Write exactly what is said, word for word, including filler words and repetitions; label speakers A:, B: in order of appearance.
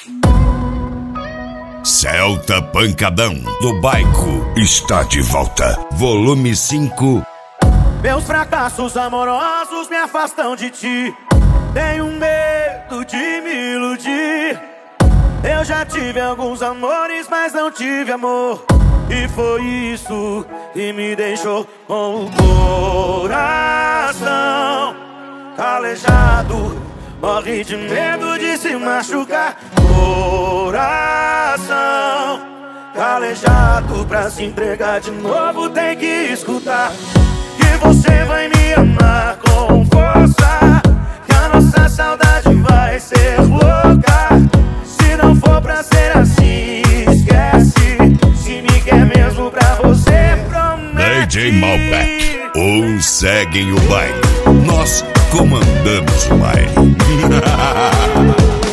A: Celta Pancadão do Bairro está de volta. Volume cinco.
B: Meus fracassos amorosos me afastam de ti. Tenho medo de me iludir. Eu já tive alguns amores, mas não tive amor. E foi isso que me deixou com o coração calejado. Morre de medo de se machucar. Coração calejado, pra se entregar de novo tem que escutar que você vai me amar com força, que a nossa saudade vai ser louca. Se não for pra ser assim, esquece. Se me quer mesmo pra você, promete.
A: D J Malbec, uns seguem o baile, nós comandamos o baile.